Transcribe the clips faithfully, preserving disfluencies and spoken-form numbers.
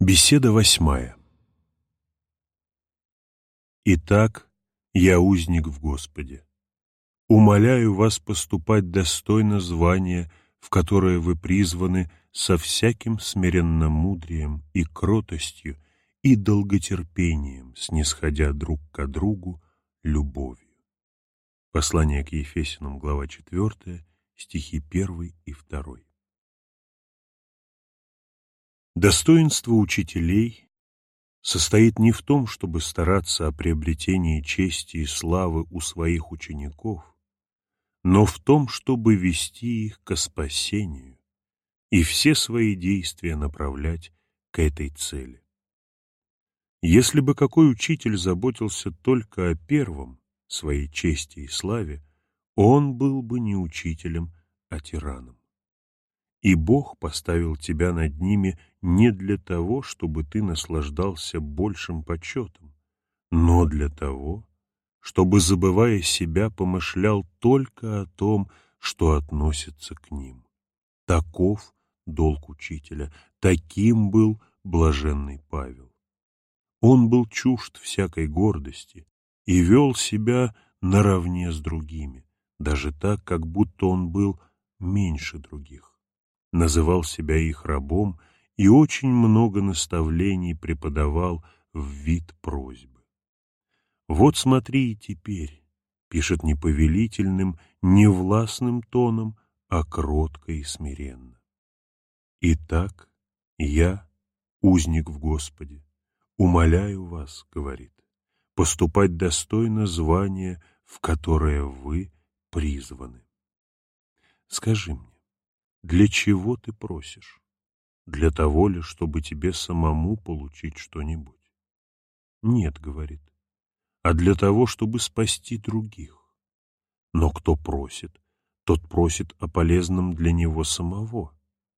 Беседа восьмая. Итак, я узник в Господе. Умоляю вас поступать достойно звания, в которое вы призваны, со всяким смиренномудрием и кротостью и долготерпением, снисходя друг к другу любовью. Послание к Ефесянам, глава четвёртая, стихи первый и второй. Достоинство учителей состоит не в том, чтобы стараться о приобретении чести и славы у своих учеников, но в том, чтобы вести их ко спасению и все свои действия направлять к этой цели. Если бы какой учитель заботился только о первом, своей чести и славе, он был бы не учителем, а тираном. И Бог поставил тебя над ними не для того, чтобы ты наслаждался большим почетом, но для того, чтобы, забывая себя, помышлял только о том, что относится к ним. Таков долг учителя, таким был блаженный Павел. Он был чужд всякой гордости и вел себя наравне с другими, даже так, как будто он был меньше других. Называл себя их рабом и очень много наставлений преподавал в вид просьбы. «Вот смотри и теперь», — пишет не повелительным, не властным тоном, а кротко и смиренно. «Итак, я, узник в Господе, умоляю вас, — говорит, — поступать достойно звания, в которое вы призваны». Скажи мне, для чего ты просишь? Для того ли, чтобы тебе самому получить что-нибудь? Нет, говорит, а для того, чтобы спасти других. Но кто просит, тот просит о полезном для него самого.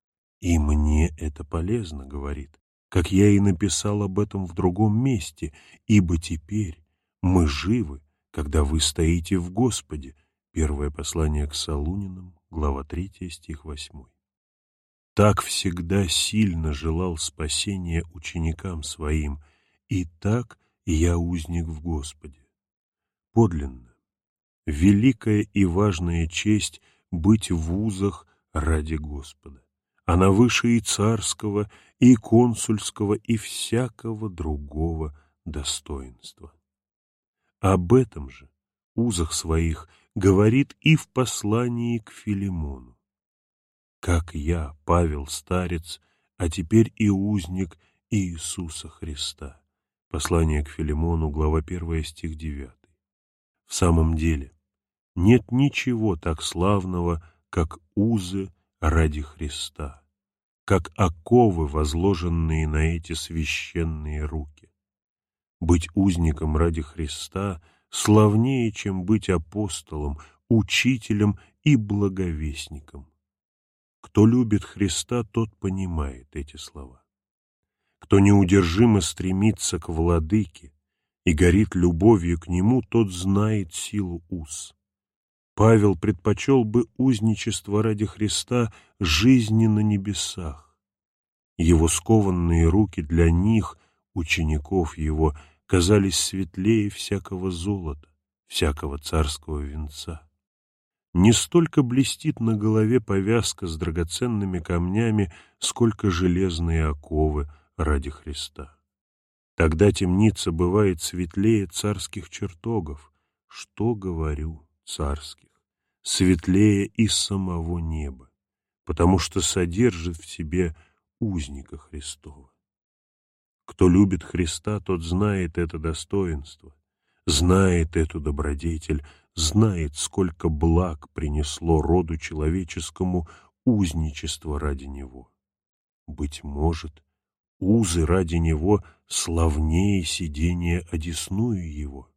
И мне это полезно, говорит, как я и написал об этом в другом месте, ибо теперь мы живы, когда вы стоите в Господе. Первое послание к Солунянам, глава третья, стих восьмой. Так всегда сильно желал спасения ученикам своим, и так я узник в Господе. Подлинно, великая и важная честь быть в узах ради Господа. Она выше и царского, и консульского, и всякого другого достоинства. Об этом же, узах своих, говорит и в послании к Филимону. Как я, Павел, старец, а теперь и узник Иисуса Христа. Послание к Филимону, глава первая, стих девятый. В самом деле, нет ничего так славного, как узы ради Христа, как оковы, возложенные на эти священные руки. Быть узником ради Христа славнее, чем быть апостолом, учителем и благовестником. Кто любит Христа, тот понимает эти слова. Кто неудержимо стремится к Владыке и горит любовью к Нему, тот знает силу уз. Павел предпочел бы узничество ради Христа жизни на небесах. Его скованные руки для них, учеников его, казались светлее всякого золота, всякого царского венца. Не столько блестит на голове повязка с драгоценными камнями, сколько железные оковы ради Христа. Тогда темница бывает светлее царских чертогов, что говорю, царских, светлее и самого неба, потому что содержит в себе узника Христова. Кто любит Христа, тот знает это достоинство, знает эту добродетель, знает, сколько благ принесло роду человеческому узничество ради Него. Быть может, узы ради Него славнее сидения одесную Его,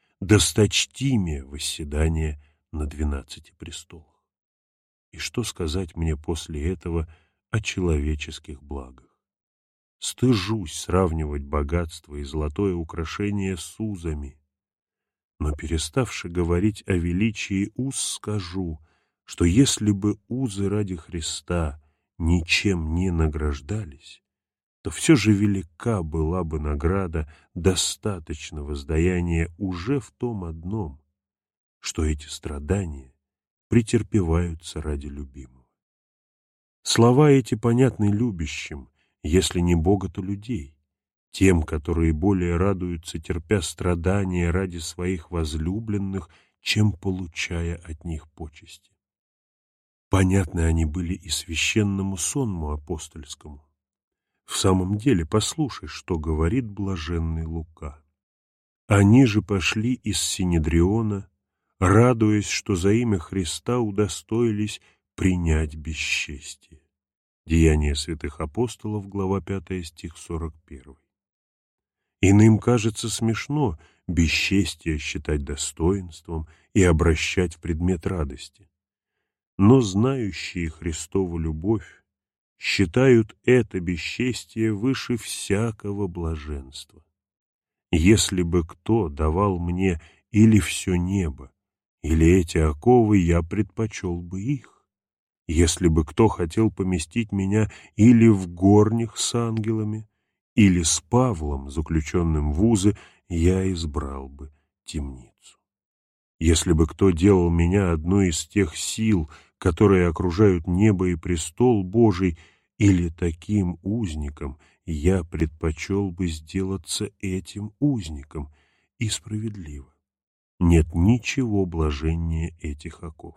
досточтимее восседания на двенадцати престолах. И что сказать мне после этого о человеческих благах? Стыжусь сравнивать богатство и золотое украшение с узами. Но, переставши говорить о величии уз, скажу, что если бы узы ради Христа ничем не награждались, то все же велика была бы награда достаточного воздаяния уже в том одном, что эти страдания претерпеваются ради любимого. Слова эти понятны любящим, если не Бога, то людей, тем, которые более радуются, терпя страдания ради своих возлюбленных, чем получая от них почести. Понятны они были и священному сонму апостольскому. В самом деле, послушай, что говорит блаженный Лука. Они же пошли из Синедриона, радуясь, что за имя Христа удостоились принять бесчестие. Деяния святых апостолов, глава пятая, стих сорок первый. Иным кажется смешно бесчестие считать достоинством и обращать в предмет радости. Но знающие Христову любовь считают это бесчестие выше всякого блаженства. Если бы кто давал мне или все небо, или эти оковы, я предпочел бы их. Если бы кто хотел поместить меня или в горних с ангелами, или с Павлом, заключенным в узы, я избрал бы темницу. Если бы кто делал меня одной из тех сил, которые окружают небо и престол Божий, или таким узником, я предпочел бы сделаться этим узником, и справедливо. Нет ничего блаженнее этих оков.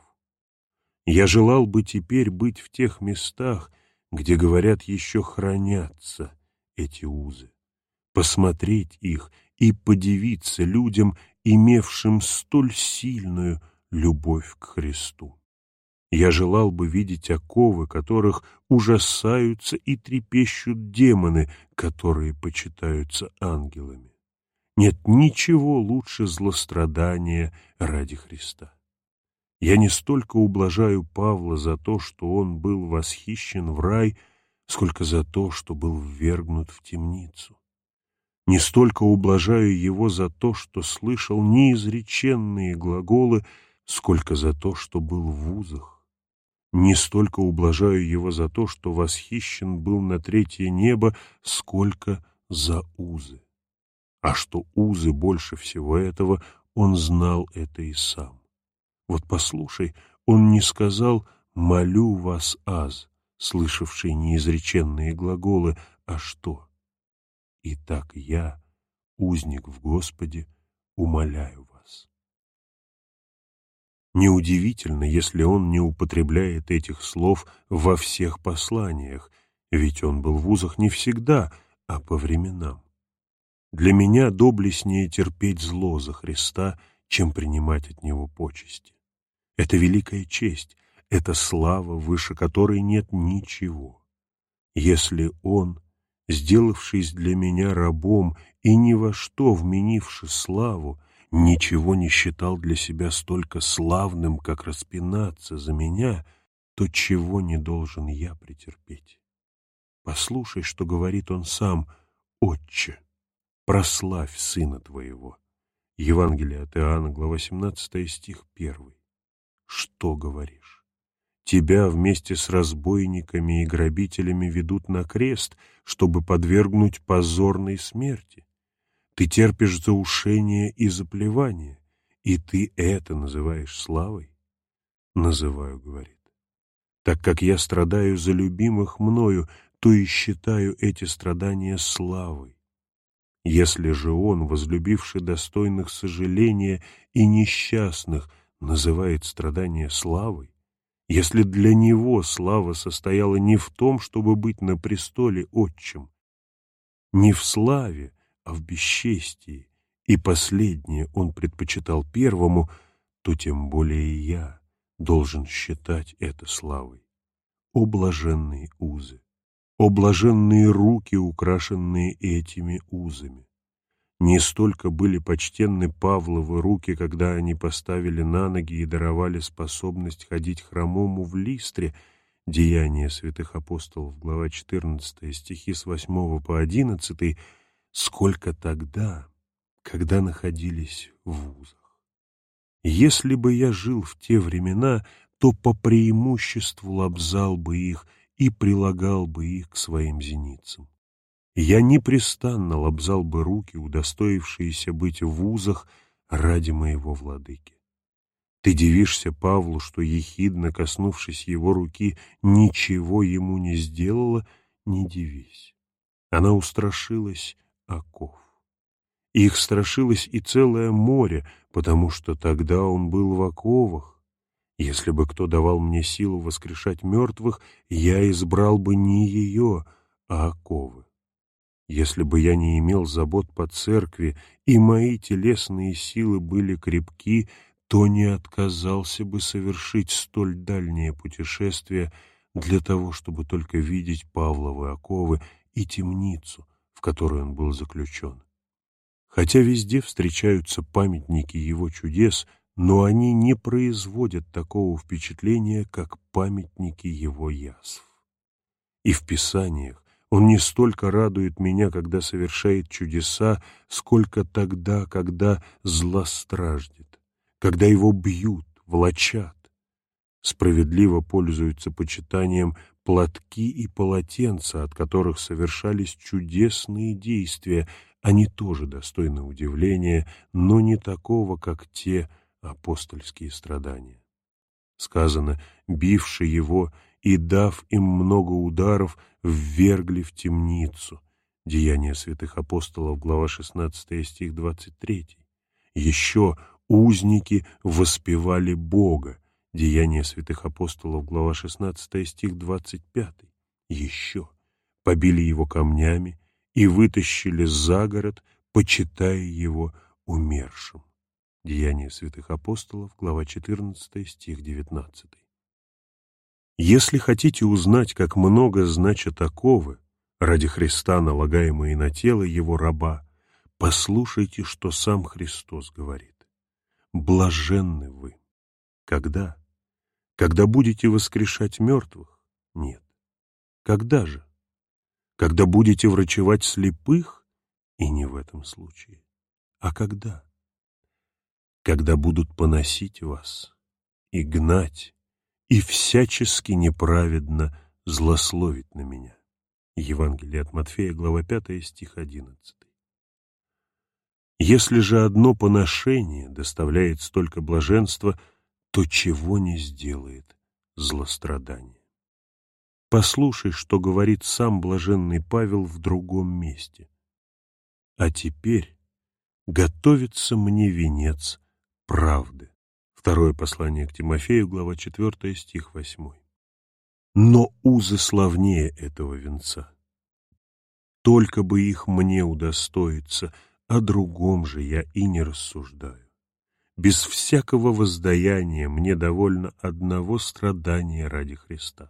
Я желал бы теперь быть в тех местах, где, говорят, еще хранятся эти узы, посмотреть их и подивиться людям, имевшим столь сильную любовь к Христу. Я желал бы видеть оковы, которых ужасаются и трепещут демоны, которые почитаются ангелами. Нет ничего лучше злострадания ради Христа. Я не столько ублажаю Павла за то, что он был восхищен в рай, сколько за то, что был ввергнут в темницу. Не столько ублажаю его за то, что слышал неизреченные глаголы, сколько за то, что был в узах. Не столько ублажаю его за то, что восхищен был на третье небо, сколько за узы. А что узы больше всего этого, он знал это и сам. Вот послушай, он не сказал «молю вас, аз», слышавший неизреченные глаголы, а что? «Итак я, узник в Господе, умоляю вас». Неудивительно, если он не употребляет этих слов во всех посланиях, ведь он был в узах не всегда, а по временам. Для меня доблестнее терпеть зло за Христа, чем принимать от Него почести. Это великая честь, это слава, выше которой нет ничего. Если Он, сделавшись для меня рабом и ни во что вменивши славу, ничего не считал для себя столько славным, как распинаться за меня, то чего не должен я претерпеть? Послушай, что говорит Он сам: «Отче, прославь Сына Твоего». Евангелие от Иоанна, глава семнадцатая, стих первый. Что говоришь? Тебя вместе с разбойниками и грабителями ведут на крест, чтобы подвергнуть позорной смерти. Ты терпишь заушение и заплевание, и ты это называешь славой? Называю, говорит. Так как я страдаю за любимых мною, то и считаю эти страдания славой. Если же он, возлюбивший достойных сожаления и несчастных, называет страдания славой, если для него слава состояла не в том, чтобы быть на престоле отчим, не в славе, а в бесчестии, и последнее он предпочитал первому, то тем более я должен считать это славой. О блаженные узы! О блаженные руки, украшенные этими узами! Не столько были почтенны Павловы руки, когда они поставили на ноги и даровали способность ходить хромому в Листре, Деяния святых апостолов, глава четырнадцатая, стихи с восьмого по одиннадцатый, сколько тогда, когда находились в узах. Если бы я жил в те времена, то по преимуществу лобзал бы их и прилагал бы их к своим зеницам. я непрестанно лобзал бы руки, удостоившиеся быть в вузах ради моего владыки. Ты дивишься Павлу, что, ехидно коснувшись его руки, ничего ему не сделала? Не дивись. Она устрашилась оков. Их страшилось и целое море, потому что тогда он был в оковах. Если бы кто давал мне силу воскрешать мертвых, я избрал бы не ее, а оковы. Если бы я не имел забот по церкви, и мои телесные силы были крепки, то не отказался бы совершить столь дальнее путешествие для того, чтобы только видеть Павловы оковы и темницу, в которой он был заключен. Хотя везде встречаются памятники его чудес, но они не производят такого впечатления, как памятники его язв. И в Писаниях он не столько радует меня, когда совершает чудеса, сколько тогда, когда злостраждет, когда его бьют, влачат. Справедливо пользуются почитанием платки и полотенца, от которых совершались чудесные действия. Они тоже достойны удивления, но не такого, как те апостольские страдания. Сказано, бивши его и, дав им много ударов, ввергли в темницу. Деяния святых апостолов, глава шестнадцатая, стих двадцать третий. Еще узники воспевали Бога. Деяния святых апостолов, глава шестнадцатая, стих двадцать пятый. Еще побили его камнями и вытащили за город, почитая его умершим. Деяния святых апостолов, глава четырнадцатая, стих девятнадцатый. Если хотите узнать, как много значат оковы, ради Христа налагаемые на тело его раба, послушайте, что сам Христос говорит. Блаженны вы. Когда? Когда будете воскрешать мертвых? Нет. Когда же? Когда будете врачевать слепых? И не в этом случае. А когда? Когда будут поносить вас и гнать, и всячески неправедно злословить на меня. Евангелие от Матфея, глава пятая, стих одиннадцатый. Если же одно поношение доставляет столько блаженства, то чего не сделает злострадание? Послушай, что говорит сам блаженный Павел в другом месте. А теперь готовится мне венец правды. Второе послание к Тимофею, глава четвертая, стих восьмой. Но узы славнее этого венца. Только бы их мне удостоиться, о другом же я и не рассуждаю. Без всякого воздаяния мне довольно одного страдания ради Христа.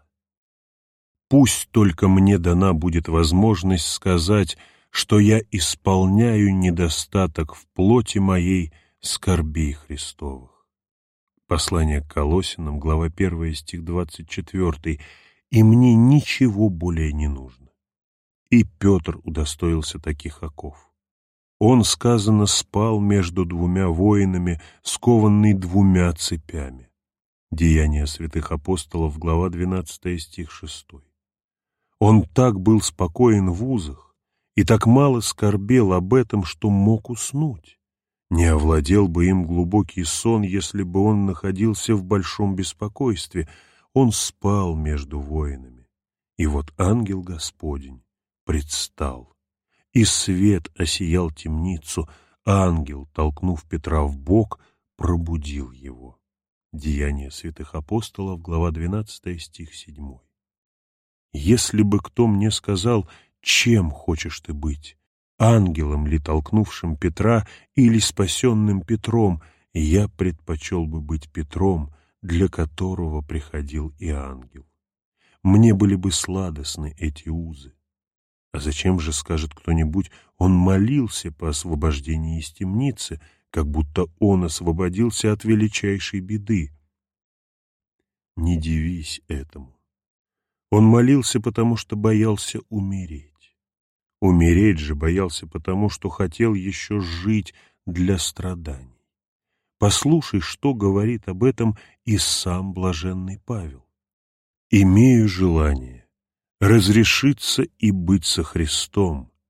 Пусть только мне дана будет возможность сказать, что я исполняю недостаток в плоти моей скорбей Христовых. Послание к Колоссянам, глава первая, стих двадцать четвёртый. «И мне ничего более не нужно». И Петр удостоился таких оков. Он, сказано, спал между двумя воинами, скованный двумя цепями. Деяния святых апостолов, глава двенадцатая, стих шестой. Он так был спокоен в узах и так мало скорбел об этом, что мог уснуть. Не овладел бы им глубокий сон, если бы он находился в большом беспокойстве. Он спал между воинами. И вот ангел Господень предстал, и свет осиял темницу. Ангел, толкнув Петра в бок, пробудил его. Деяния святых апостолов, глава двенадцатая, стих седьмой. Если бы кто мне сказал, чем хочешь ты быть, ангелом ли, толкнувшим Петра, или спасенным Петром, я предпочел бы быть Петром, для которого приходил и ангел. Мне были бы сладостны эти узы. А зачем же, скажет кто-нибудь, он молился по освобождении из темницы, как будто он освободился от величайшей беды? Не дивись этому. Он молился, потому что боялся умереть. Умереть же боялся потому, что хотел еще жить для страданий. Послушай, что говорит об этом и сам блаженный Павел. «Имею желание разрешиться и быть со Христом,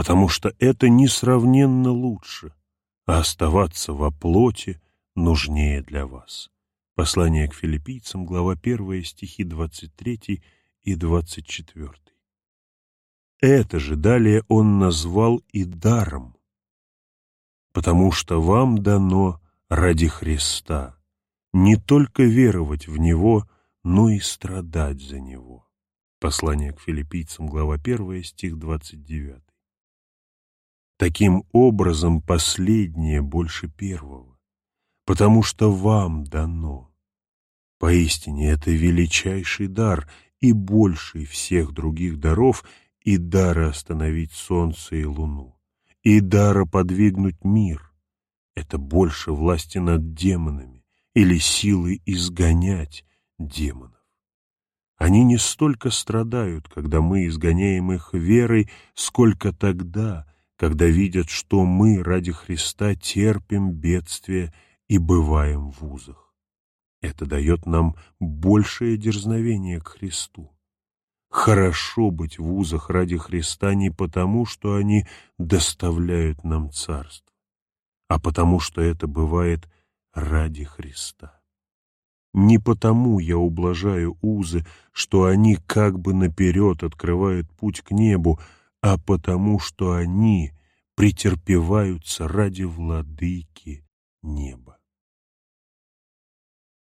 потому что это несравненно лучше, а оставаться во плоти нужнее для вас. Послание к филиппийцам, глава первая, стихи двадцать третий и двадцать четвёртый. Это же далее он назвал и даром, потому что вам дано ради Христа не только веровать в Него, но и страдать за Него. Послание к филиппийцам, глава первая, стих двадцать девятый. Таким образом, последнее больше первого, потому что вам дано. Поистине, это величайший дар и больший всех других даров, и дара остановить солнце и луну, и дара подвигнуть мир. Это больше власти над демонами или силы изгонять демонов. Они не столько страдают, когда мы изгоняем их верой, сколько тогда, когда видят, что мы ради Христа терпим бедствия и бываем в узах. Это дает нам большее дерзновение к Христу. Хорошо быть в узах ради Христа не потому, что они доставляют нам царство, а потому, что это бывает ради Христа. Не потому я ублажаю узы, что они как бы наперед открывают путь к небу, а потому, что они претерпеваются ради владыки неба.